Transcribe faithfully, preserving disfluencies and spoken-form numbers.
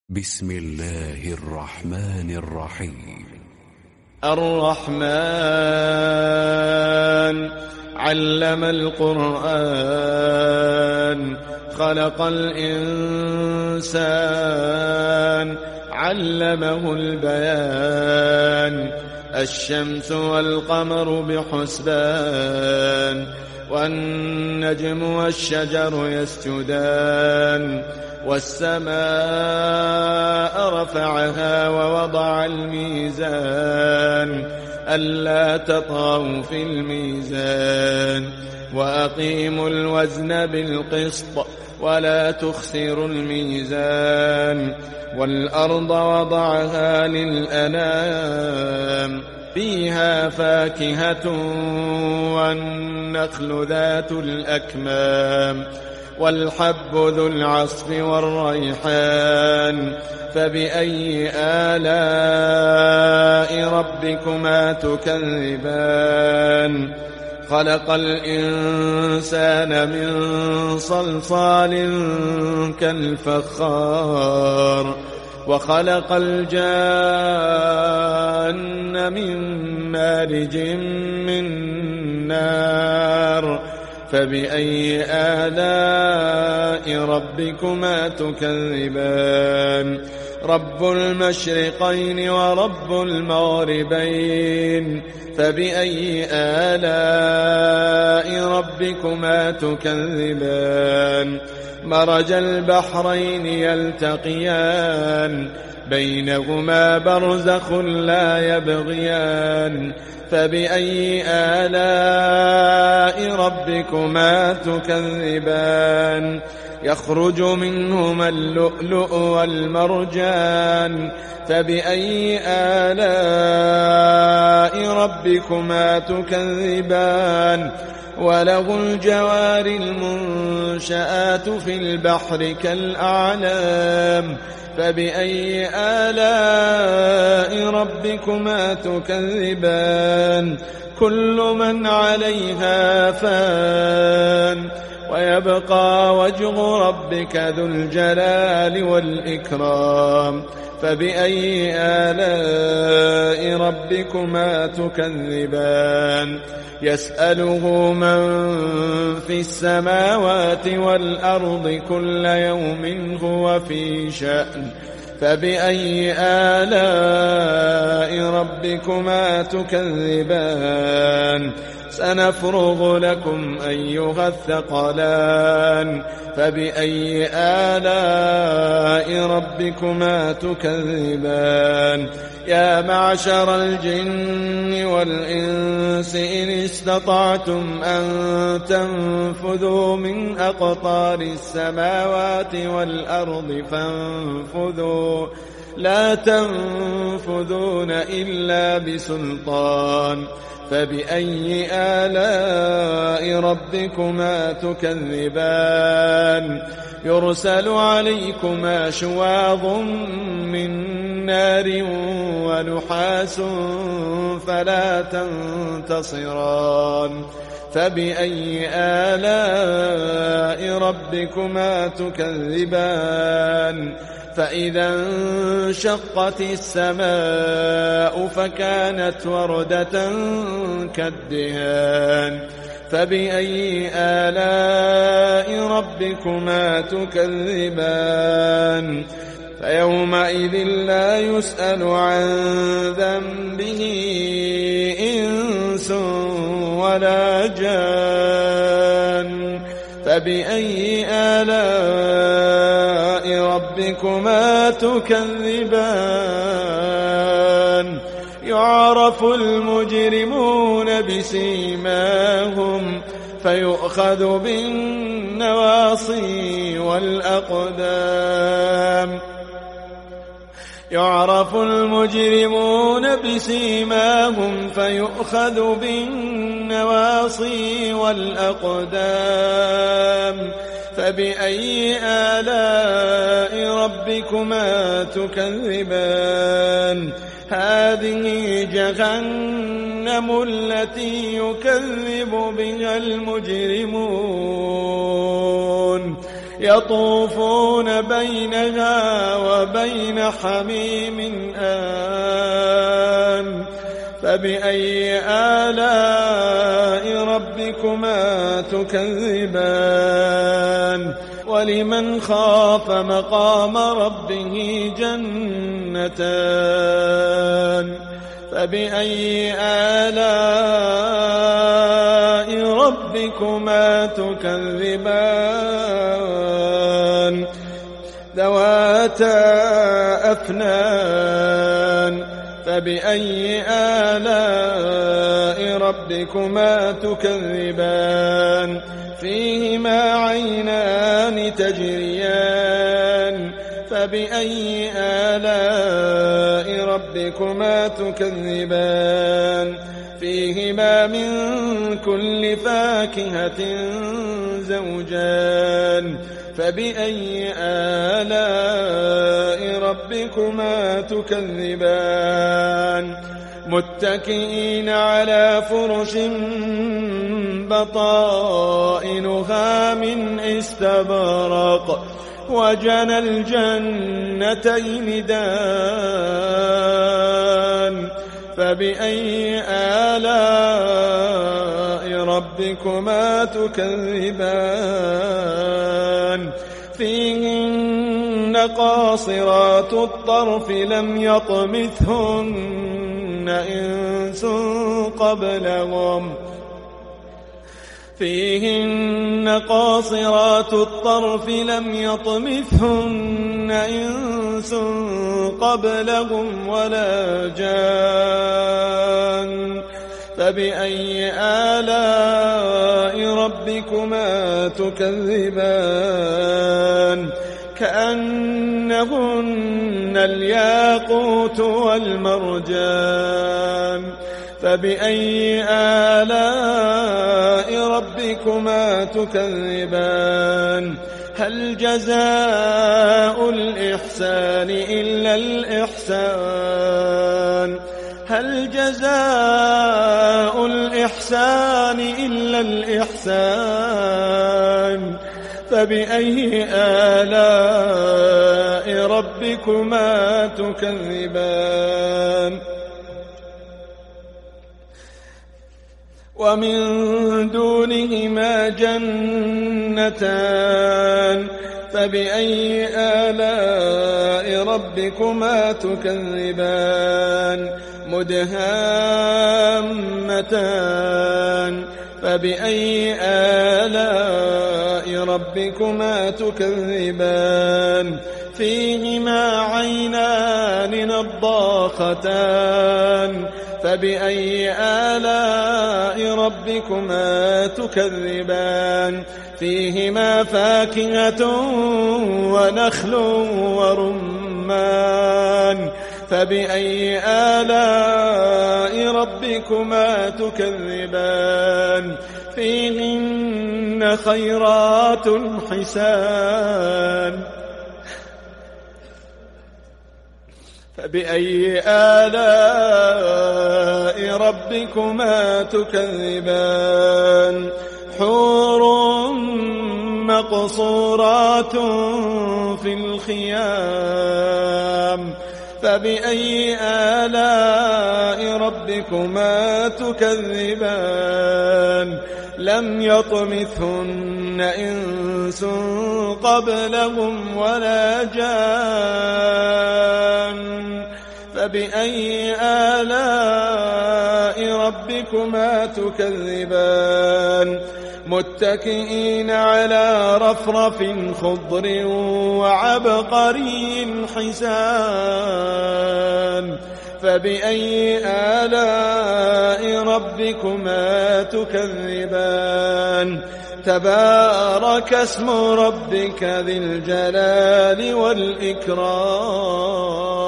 بسم الله الرحمن الرحيم. الرحمن علم القرآن خلق الإنسان علمه البيان الشمس والقمر بحسبان والنجم والشجر يسجدان والسماء رفعها ووضع الميزان ألا تطغوا في الميزان وأقيموا الوزن بالقسط ولا تخسروا الميزان والأرض وضعها للأنام فيها فاكهة والنخل ذات الأكمام والحب ذو العصف والريحان فبأي آلاء ربكما تكذبان خلق الإنسان من صلصال كالفخار وخلق الجان من مارج من نار فبأي آلاء ربكما تكذبان رب المشرقين ورب المغربين فبأي آلاء ربكما تكذبان مرج البحرين يلتقيان بينهما برزخ لا يبغيان فبأي آلاء ربكما تكذبان يخرج منهما اللؤلؤ والمرجان فبأي آلاء ربكما تكذبان وله الجوار المنشآت في البحر كالأعلام فبأي آلاء ربكما تكذبان كل من عليها فان ويبقى وجه ربك ذو الجلال والإكرام فبأي آلاء ربكما تكذبان يسأله من في السماوات والأرض كل يوم هو في شأن فبأي آلاء ربكما تكذبان سنفرغ لكم أيها الثقلان فبأي آلاء ربكما تكذبان يا معشر الجن والإنس إن استطعتم أن تنفذوا من أقطار السماوات والأرض فانفذوا لا تنفذون إلا بسلطان فبأي آلاء ربكما تكذبان يرسل عليكما شواظ من نار ونحاس فلا تنتصران فبأي آلاء ربكما تكذبان فإذا انشقت السماء فكانت وردة كالدهان فبأي آلاء ربكما تكذبان فيومئذ لا يسأل عن ذنبه إنس ولا جان فبأي آلاء ربكما تكذبان يعرف المجرمون بسيماهم فيؤخذ بالنواصي والأقدام يعرف المجرمون بسيماهم فيؤخذ بالنواصي والأقدام فبأي آلاء ربكما تكذبان هذه جهنم التي يكذب بها المجرمون يطوفون بينها وبين حميم آن فبأي آلاء ربكما تكذبان ولمن خاف مقام ربه جنتان فبأي آلاء ربكما تكذبان ذواتا أفنان فبأي آلاء ربكما تكذبان فيهما عينان تجريان فبأي آلاء ربكما تكذبان فيهما من كل فاكهة زوجان فبأي آلاء ربكما تكذبان متكئين على فرش بطائنها من استبرق وجنى الجنتين دان فبأي آلاء ربكما تكذبان فيهن قاصرات الطرف لم يطمثهن إنس قبلهم فيهن قاصرات الطرف لم يطمثهن إنس قبلهم ولا جان فبأي آلاء ربكما تكذبان كأنهن الياقوت والمرجان فبأي آلاء ربكما تكذبان هل جزاء الإحسان إلا الإحسان هل جزاء الإحسان إلا الإحسان فبأي آلاء ربكما تكذبان ومن دونهما جنتان فبأي آلاء ربكما تكذبان مدهامتان فبأي آلاء ربكما تكذبان فيهما عينان نضاختان فبأي آلاء ربكما تكذبان فيهما فاكهة ونخل ورمان فبأي آلاء ربكما تكذبان فيهن خيرات حسان فبأي آلاء ربكما تكذبان حور مقصورات في الخيام فبأي آلاء ربكما تكذبان لم يطمثهن إنس قبلهم ولا جان فبأي آلاء ربكما تكذبان متكئين على رفرف خضر وعبقري حسان فبأي آلاء ربكما تكذبان تبارك اسم ربك ذي الجلال والإكرام